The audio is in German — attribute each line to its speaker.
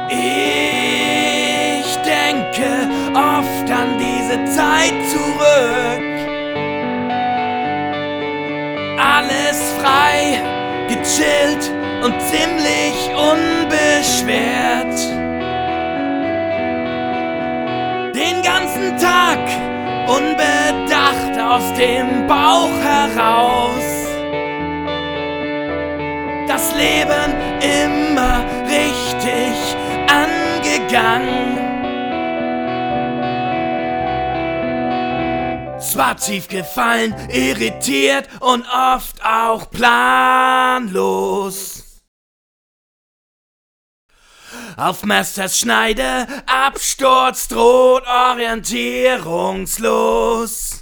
Speaker 1: Ich denke oft an diese Zeit zurück. Alles frei, gechillt und ziemlich unbeschwert. Den ganzen Tag unbedacht aus dem Bauch heraus. Das Leben immer richtig angegangen. Zwar tief gefallen, irritiert und oft auch planlos. Auf Masters Schneide, Absturz droht orientierungslos.